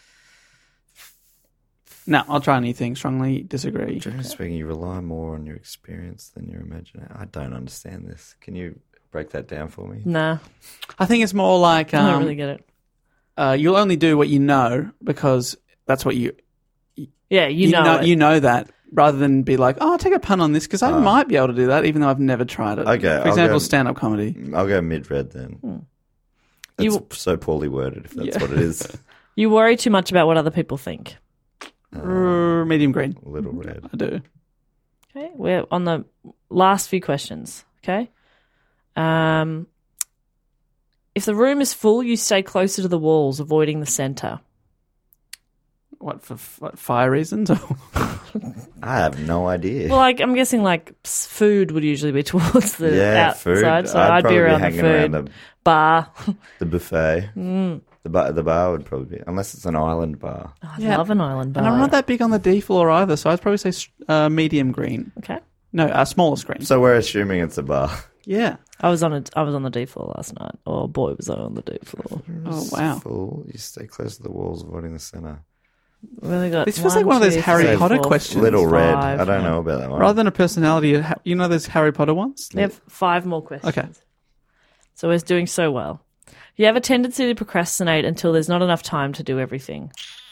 No, I'll try a new thing. Strongly disagree. Generally speaking, you rely more on your experience than your imagination. I don't understand this. Can you break that down for me? Nah, I think it's more like I um, don't really get it. uh, you'll only do what you know because that's what you Yeah, you, know, it. you know that, rather than be like, oh, I'll take a pun on this because I might be able to do that, even though I've never tried it. Okay, For I'll example, go- stand-up comedy. I'll go mid red then. That's You- so poorly worded. If that's Yeah. what it is, You worry too much about what other people think. Uh, medium green. little red. I do. Okay, we're on the last few questions. Okay, um, if the room is full, you stay closer to the walls, avoiding the center. What, for f- what, fire reasons? I have no idea. Well, like I'm guessing, like s- food would usually be towards the yeah, outside, food. so I'd, I'd, probably be around the hanging food around the, bar. the buffet. The bar, the bar would probably be, unless it's an island bar. I Yeah. love an island bar. And I'm not that big on the D floor either, so I'd probably say uh, medium green. Okay, No, uh, smallest green. So we're assuming it's a bar. Yeah. I was on a I was on the D floor last night. Oh boy, was I on the D floor. Oh, wow. Full. You stay close to the walls, avoiding the center. We only got This feels like one of those two, Harry three, Potter four, questions. Little red. five. I don't know about that one. Rather than a personality, a ha- you know those Harry Potter ones? We have five more questions. Okay. So we're doing so well. You have a tendency to procrastinate until there's not enough time to do everything.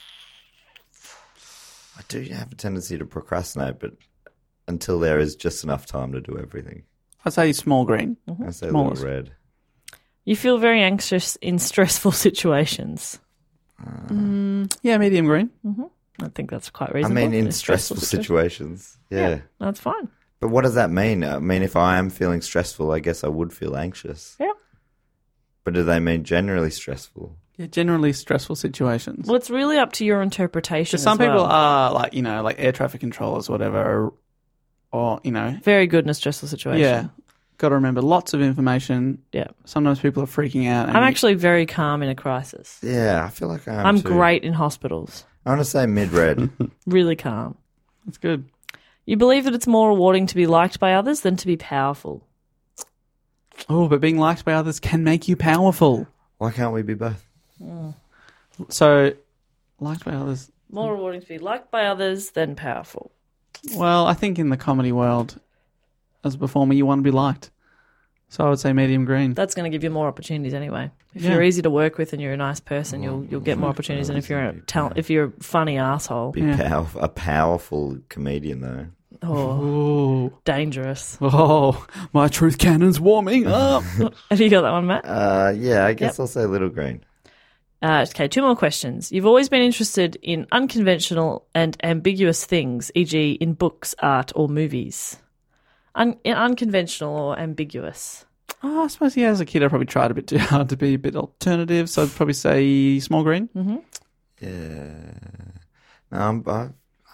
I do have a tendency to procrastinate, but until there is just enough time to do everything. I'd say small green. I say Smallest. little red. You feel very anxious in stressful situations. Yeah, medium green. I think that's quite I reasonable. mean, in a stressful situations. Yeah. Yeah, that's fine. But what does that mean? I mean, if I am feeling stressful, I guess I would feel anxious. Yeah. But do they mean generally stressful? Yeah, generally stressful situations. Well, it's really up to your interpretation. Because some as people well. are like, you know, like air traffic controllers or whatever, or, or you know, very good in a stressful situation. yeah. Got to remember lots of information. Yeah. Sometimes people are freaking out. and I'm you- actually very calm in a crisis. Yeah, I feel like I am I'm too. great in hospitals. I want to say mid-red. Really calm. That's good. You believe that it's more rewarding to be liked by others than to be powerful. Oh, but being liked by others can make you powerful. Why can't we be both? So, liked by others. More rewarding to be liked by others than powerful. Well, I think in the comedy world, as a performer, you want to be liked. So I would say medium green. That's going to give you more opportunities anyway. If Yeah. you're easy to work with and you're a nice person, you'll you'll get more opportunities than if you're a talent, if you're a funny asshole. Be Yeah. power- a powerful comedian, though. Oh, Oh, dangerous. oh, my truth cannon's warming up. Have you got that one, Matt? Uh, yeah, I guess Yep. I'll say little green. Uh, okay, two more questions. You've always been interested in unconventional and ambiguous things, for example in books, art, or movies. Un- unconventional or ambiguous. Oh, I suppose, yeah, as a kid, I probably tried a bit too hard to be a bit alternative, so I'd probably say small green. Mm-hmm. Yeah. No, I'm, I,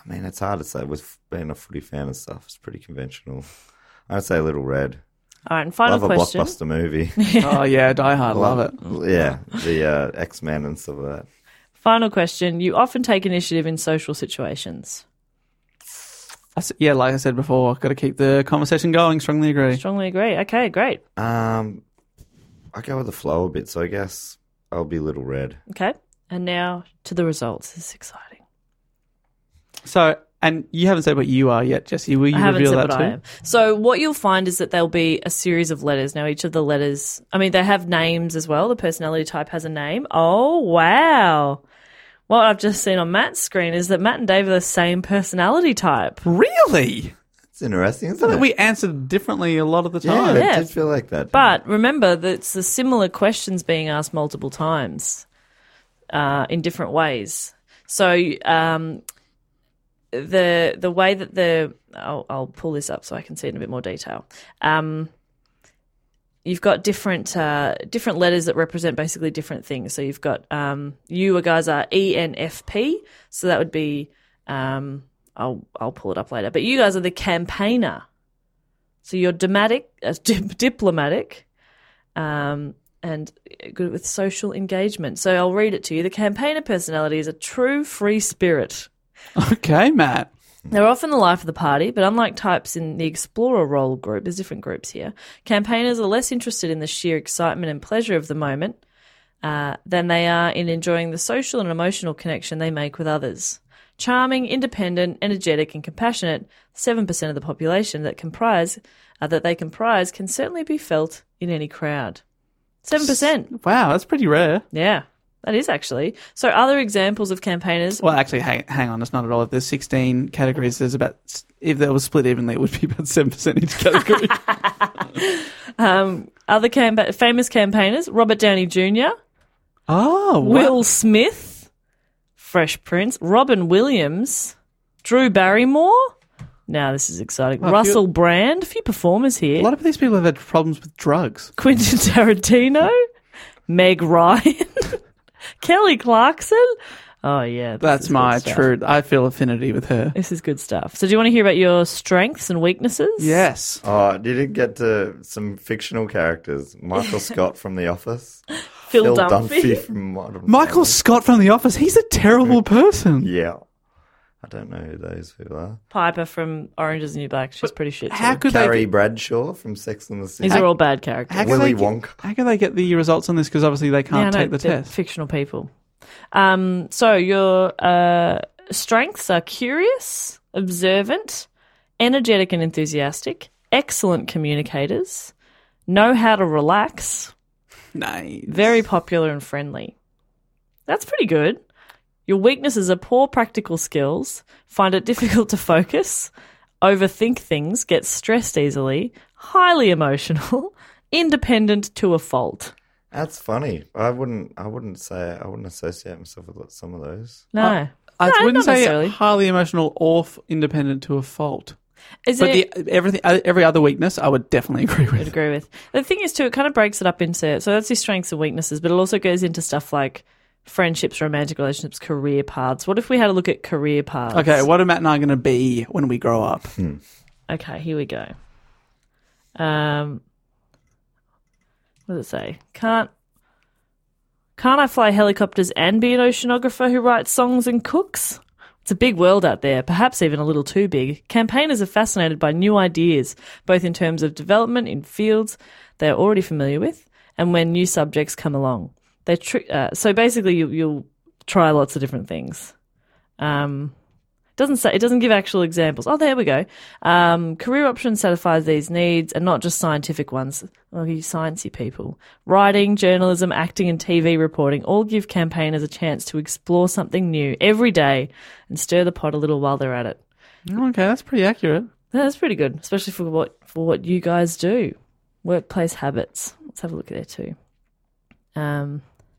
I mean, it's hard to say. With being a footy fan and stuff, it's pretty conventional. I'd say Little Red. All right, and final Love question. a blockbuster movie. Oh, yeah, Die Hard. Love it. Yeah, the uh, X-Men and stuff like that. Final question. You often take initiative in social situations. I s- Yeah, like I said before, got to keep the conversation going. Strongly agree. Strongly agree. Okay, great. Um, I go with the flow a bit, so I guess I'll be Little Red. Okay, and now to the results. This is exciting. So, and you haven't said what you are yet, Jesse. Will you I haven't reveal said that what too? I am. So what you'll find is that there'll be a series of letters. Now, each of the letters, I mean, they have names as well. The personality type has a name. Oh, wow. What I've just seen on Matt's screen is that Matt and Dave are the same personality type. Really? It's interesting, I isn't thought it? that we answered differently a lot of the yeah, time. Yeah. it did feel like that. But remember that it's the similar questions being asked multiple times uh, in different ways. So um, the the way that the I'll, I'll pull this up so I can see it in a bit more detail. Um, you've got different uh, different letters that represent basically different things. So you've got um, you guys are E N F P, so that would be um, I'll I'll pull it up later. But you guys are the campaigner. So you're diplomatic, uh, dip, diplomatic, um, and good with social engagement. So I'll read it to you. The campaigner personality is a true free spirit. Okay, Matt. They're often the life of the party, but unlike types in the explorer role group, there's different groups here, campaigners are less interested in the sheer excitement and pleasure of the moment uh, than they are in enjoying the social and emotional connection they make with others. Charming, independent, energetic and compassionate, seven percent of the population that comprise uh, that they comprise can certainly be felt in any crowd. seven percent. Wow, that's pretty rare. Yeah, that is actually. So other examples of campaigners. Well, actually, hang, hang on, it's not at all. If there's sixteen categories, there's about, if that was split evenly, it would be about seven percent each category. um, other campa- famous campaigners, Robert Downey Junior, Oh, wow. Will Smith, Fresh Prince, Robin Williams, Drew Barrymore. Now this is exciting. Well, a Russell Brand, a few performers here. A lot of these people have had problems with drugs. Quentin Tarantino, Meg Ryan, Kelly Clarkson. Oh yeah, this That's is good my stuff. true. I feel affinity with her. This is good stuff. So do you want to hear about your strengths and weaknesses? Yes. Oh, did it get to some fictional characters? Michael Scott from The Office. Phil, Phil Dunphy. Dunphy from Modern Michael Family. Scott from The Office. He's a terrible person. Yeah. I don't know who those people are. Piper from Orange is the New Black. She's pretty shit too. How could Carrie they? Bradshaw from Sex and the City. These are all bad characters. How can Willy they get, Wonka. How can they get the results on this? Because obviously they Yeah, can't no, take the they're test. fictional people. Um, so your uh, strengths are curious, observant, energetic and enthusiastic, excellent communicators, know how to relax, Nice. very popular and friendly. That's pretty good. Your weaknesses are poor practical skills, find it difficult to focus, overthink things, get stressed easily, highly emotional, independent to a fault. That's funny. I wouldn't. I wouldn't say. I wouldn't associate myself with some of those. No. Uh, I No, wouldn't not say necessarily. highly emotional or f- independent to a fault. Is But it? the everything, uh, every other weakness, I would definitely agree I'd with. agree with. The thing is, too, it kind of breaks it up into, so that's your strengths and weaknesses, but it also goes into stuff like friendships, romantic relationships, career paths. What if we had a look at career paths? Okay, what are Matt and I going to be when we grow up? Okay, here we go. Um, what does it say? Can't can't I fly helicopters and be an oceanographer who writes songs and cooks? It's a big world out there, perhaps even a little too big. Campaigners are fascinated by new ideas, both in terms of development in fields they are already familiar with and when new subjects come along. They tr- uh, so basically you, you'll try lots of different things. Um, doesn't say it doesn't give actual examples. Oh, there we go. Um, career options satisfies these needs, and not just scientific ones. Oh, you sciencey people. Writing, journalism, acting, and T V reporting all give campaigners a chance to explore something new every day and stir the pot a little while they're at it. Okay, that's pretty accurate. Yeah, that's pretty good, especially for what for what you guys do. Workplace habits. Let's have a look at there too. Um.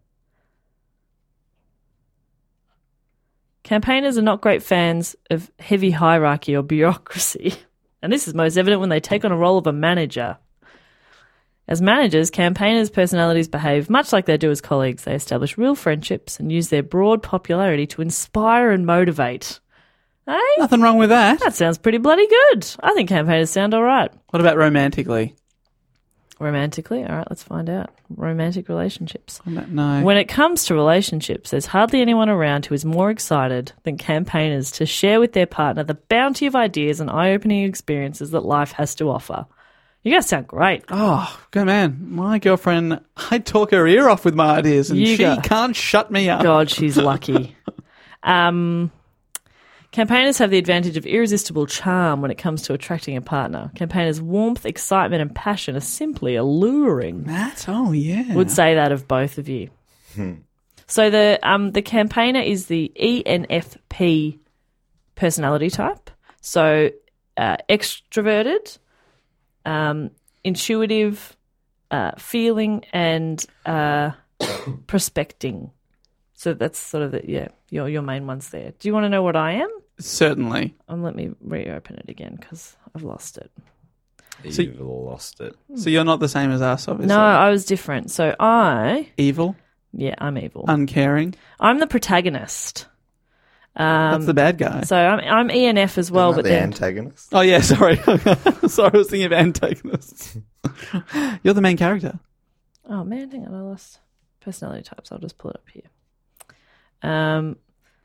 Campaigners are not great fans of heavy hierarchy or bureaucracy, and this is most evident when they take on a role of a manager. As managers, campaigners' personalities behave much like they do as colleagues. They establish real friendships and use their broad popularity to inspire and motivate. Hey? Nothing wrong with that. That sounds pretty bloody good. I think campaigners sound all right. What about romantically? Romantically? All right, let's find out. Romantic relationships. No. When it comes to relationships, there's hardly anyone around who is more excited than campaigners to share with their partner the bounty of ideas and eye-opening experiences that life has to offer. You guys sound great. Oh, good man. My girlfriend, I talk her ear off with my ideas and You she go. can't shut me up. God, she's lucky. um, campaigners have the advantage of irresistible charm when it comes to attracting a partner. Campaigners' warmth, excitement and passion are simply alluring. Matt, oh yeah. Would say that of both of you. So the um the campaigner is the E N F P personality type. So uh, extroverted, um, intuitive, uh, feeling, and uh, prospecting. So that's sort of the yeah your your main ones there. Do you want to know what I am? Certainly. Um, let me reopen it again because I've lost it. You've So- lost it. So you're not the same as us, obviously. No, I was different. So I Evil, yeah I'm evil. uncaring. I'm the protagonist. Um, That's the bad guy. So I'm I'm E N F as well, Isn't that but the then antagonist. Oh yeah, sorry. sorry, I was thinking of antagonists. You're the main character. oh man, hang on, I lost personality types. I'll just pull it up here. Um,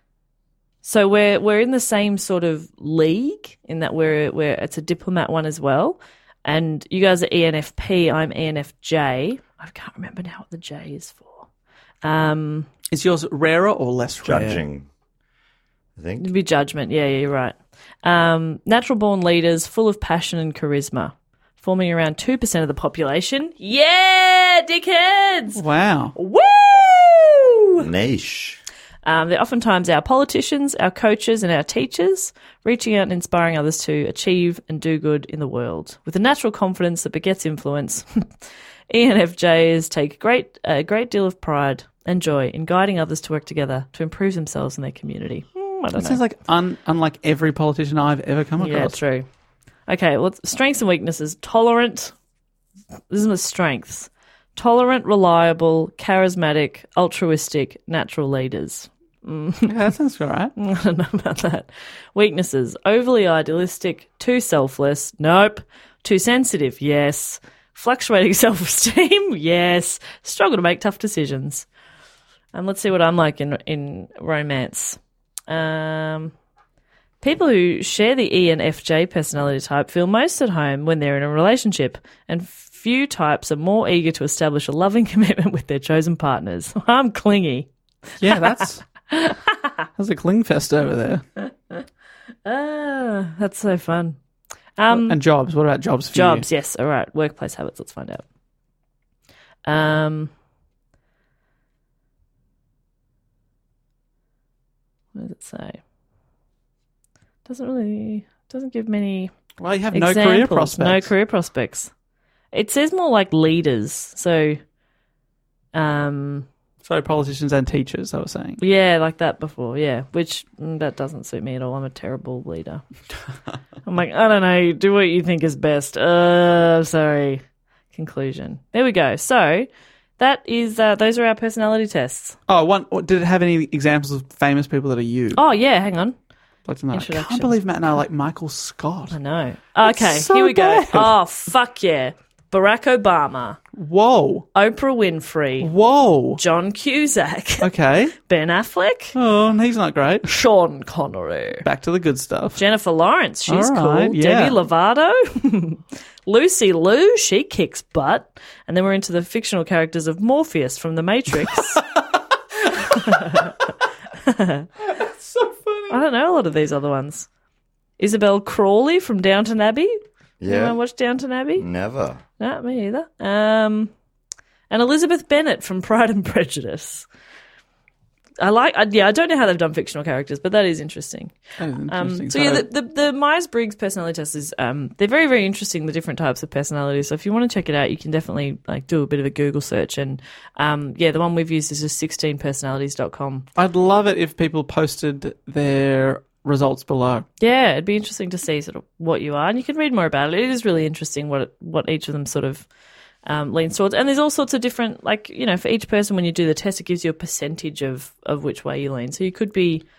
so we're we're in the same sort of league in that we're we're it's a diplomat one as well, and you guys are E N F P. I'm E N F J. I can't remember now what the J is for. Um, Is yours rarer or less rare? Judging. I think. it'd be judgment. Yeah, yeah, you're right. Um, natural born leaders, full of passion and charisma, forming around two percent of the population. Yeah, dickheads. Wow. Woo! Niche. Um, they're oftentimes our politicians, our coaches, and our teachers, reaching out and inspiring others to achieve and do good in the world. With a natural confidence that begets influence, E N F Js take great a great deal of pride and joy in guiding others to work together to improve themselves and their community. Hmm, I don't That know. sounds like un- unlike every politician I've ever come Yeah, across. true. Okay, well, strengths and weaknesses. Tolerant. This is my strengths. Tolerant, reliable, charismatic, altruistic, natural leaders. Yeah, that sounds all right. I don't know about that. Weaknesses. Overly idealistic, too selfless. Nope. Too sensitive. Yes. Fluctuating self-esteem. Yes. Struggle to make tough decisions. And let's see what I'm like in in romance. Um, people who share the E N F J personality type feel most at home when they're in a relationship, and few types are more eager to establish a loving commitment with their chosen partners. I'm clingy. Yeah, that's that's a cling fest over there. Ah, that's so fun. Um, And jobs. What about jobs for jobs, yes. All right. Workplace habits. Let's find out. Um, what does it say? Doesn't really doesn't give many you? Well, you have no examples. career prospects. No career prospects. It says more like leaders. So, um, So politicians and teachers, I was saying. yeah, like that before. Yeah, which mm, that doesn't suit me at all. I'm a terrible leader. I'm like, I don't know. Do what you think is best. Uh, sorry. Conclusion. There we go. So that is uh, those are our personality tests. Oh, one. Did it have any examples of famous people that are you? Oh yeah, hang on. I'd like to know. I introductions. can't believe Matt and I are like Michael Scott. I know. Okay, so here we go. bad. Oh fuck yeah. Barack Obama, Whoa. Oprah Winfrey, Whoa. John Cusack, Okay. Ben Affleck, Oh, he's not great. Sean Connery, Back to the good stuff. Jennifer Lawrence, she's All right, cool. yeah. Demi Lovato, Lucy Liu, she kicks butt. And then we're into the fictional characters of Morpheus from The Matrix. That's so funny. I don't know a lot of these other ones. Isabel Crawley from Downton Abbey. Yeah. Anyone watch Downton Abbey? Never. No, me either. Um, and Elizabeth Bennet from Pride and Prejudice. I like, I, yeah, I don't know how they've done fictional characters, but that is interesting. That is Um, interesting. so yeah, the, the, the Myers-Briggs personality test is, um, they're very, very interesting, the different types of personalities. So if you want to check it out, you can definitely like do a bit of a Google search. And, um, yeah, the one we've used is just sixteen personalities dot com. I'd love it if people posted their results below. Yeah, it'd be interesting to see sort of what you are, and you can read more about it. It is really interesting what it, what each of them sort of um, leans towards. And there's all sorts of different, like, you know, for each person when you do the test, it gives you a percentage of, of which way you lean. So you could be,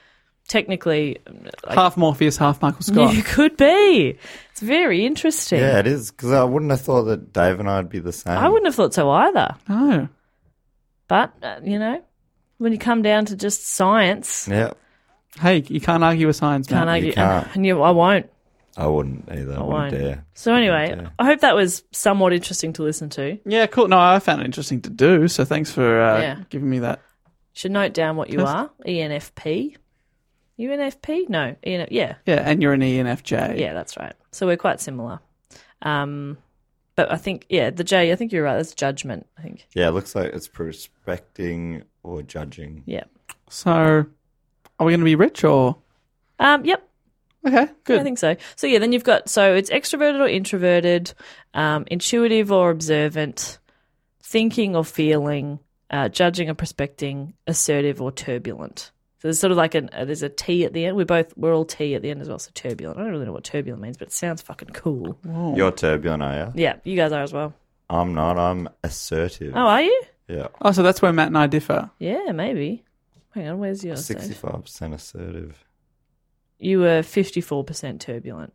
technically, like, Half Morpheus, half Michael Scott. you could be. It's very interesting. Yeah, it is. Because I wouldn't have thought that Dave and I would be the same. I wouldn't have thought so either. No. But, uh, you know, when you come down to just science, Yeah, Hey, you can't argue with science, can't man. argue. can't. And you, I won't. I wouldn't either. I, I wouldn't won't. dare. So anyway, dare. I hope that was somewhat interesting to listen to. Yeah, cool. No, I found it interesting to do, so thanks for uh, Yeah. giving me that. Should note down what you Yes. are. E N F P. U N F P? No. E N F, yeah. Yeah, and you're an E N F J. Yeah, that's right. So we're quite similar. Um, but I think, yeah, the J, I think you're right. That's judgment, I think. Yeah, it looks like it's prospecting or judging. Yeah. So, are we going to be rich or? Um, yep. Okay, good. I think so. So yeah, then you've got, so it's extroverted or introverted, um, intuitive or observant, thinking or feeling, uh, judging or prospecting, assertive or turbulent. So there's sort of like an, uh, there's a T at the end. We're both, we're all T at the end as well. So turbulent. I don't really know what turbulent means, but it sounds fucking cool. Whoa. You're turbulent, are you? Yeah, you guys are as well. I'm not. I'm assertive. Oh, are you? Yeah. Oh, so that's where Matt and I differ. Yeah, maybe. Hang on, where's yours? Dave? sixty-five percent assertive. You were fifty-four percent turbulent.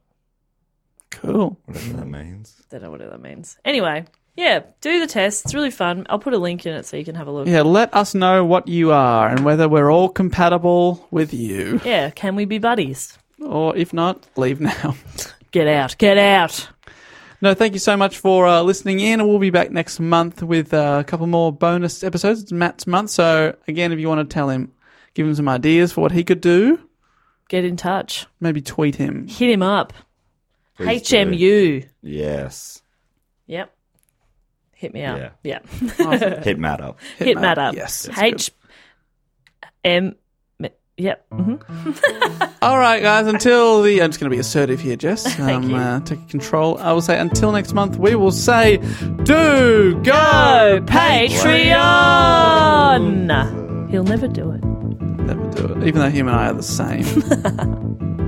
Cool. Whatever that means. Don't know what that means. Anyway, yeah, do the test. It's really fun. I'll put a link in it so you can have a look. Yeah, let us know what you are and whether we're all compatible with you. Yeah, can we be buddies? Or if not, leave now. Get out, get out. No, thank you so much for uh, listening in. We'll be back next month with uh, a couple more bonus episodes. It's Matt's month. So, again, if you want to tell him, give him some ideas for what he could do, Get in touch. maybe tweet him. Hit him up. Please H M do. U. Yes. Yep. Hit me up. Yeah. Yeah. Awesome. Hit Matt up. Hit, Matt. Matt up. Yes, that's H M. Yep. hmm All right, guys, until the... I'm just going to be assertive here, Jess. Thank um, you. Uh, take control. I will say until next month, we will say, do go Go Patreon! Patreon. He'll never do it. Never do it, even though him and I are the same.